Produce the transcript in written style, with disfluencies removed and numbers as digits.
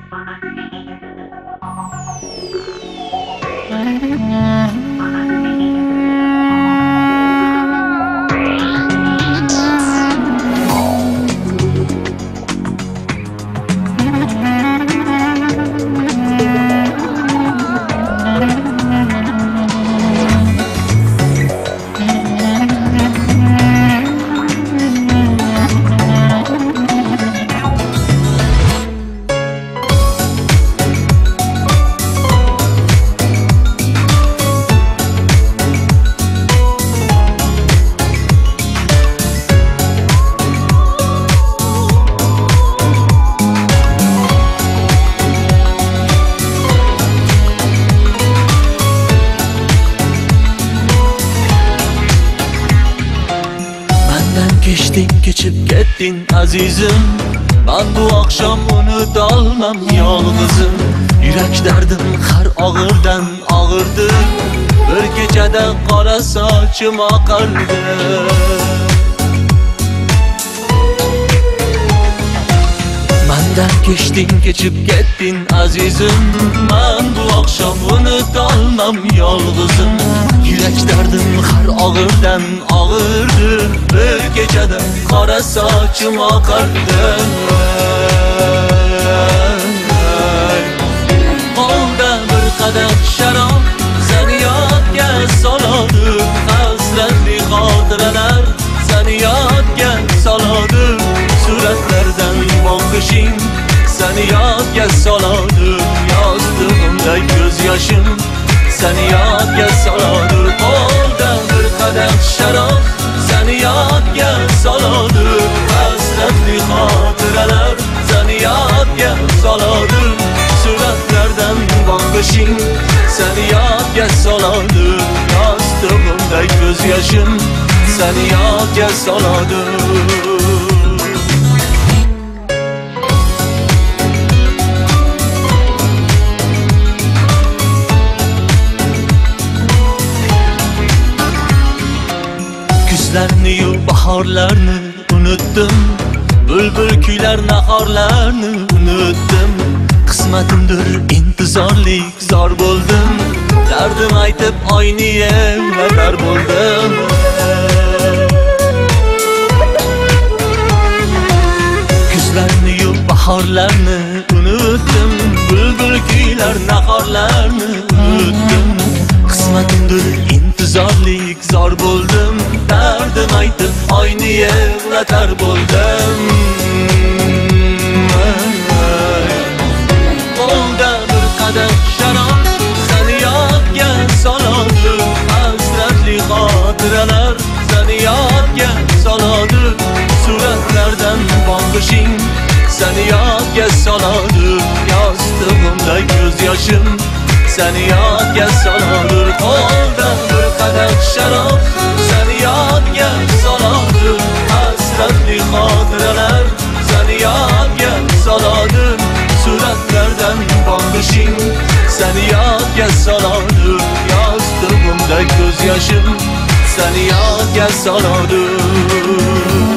Geçip kettin azizim, ben bu akşam unutolmam yolg'izim. Yurak derdim har ağırdan ağırdı, bir kechada qora sochim oqardi. Mendan kechding, kechib ketding azizim, men bu akşam unutolmam yolg'izim. Yurak derdim har ağırdan ağırdı, bir kechada qora sochim oqardi. Qo'lda bir qadah sharob seni yodga soladi, hasratli xotiralar seni yodga soladi. Suratlardan boqishing seni yodga soladi, yostig'imda ko'z yoshim seni yodga soladi. Qo'lda bir qadah sharob seni yodga soladi, hasratli xotiralar seni yodga soladi. Suratlardan boqishing seni yodga soladi, yostig'imda ko'z yoshim seni yodga soladi. Kuzlarni-yu bahorlarni unutdim, bulbul kuylar nahorlarni unutdim. Qismatimdir intizorlik zor bo'ldim, dardim aytib oyni yemlatar bo'ldim. Kuzlarni-yu bahorlarni unutdim, bulbul kuylar nahorlarni unutdim. Qismatimdir intizorlik zor bo'ldim, dardim aytib oyni yig'latar bo'ldim. Qo'lda bir qadah sharob seni yodga soladi, hasratli xotiralar seni yodga soladi. Suratlardan boqishing seni yodga soladi, yostig'imda ko'z yoshim seni yodga soladi. Qo'lda bir qadah sharob seni yodga soladi, hasratli xotiralar seni yodga soladi. Suratlardan boqishing seni yodga soladi, yostig'imda ko'z yoshim seni yodga soladi.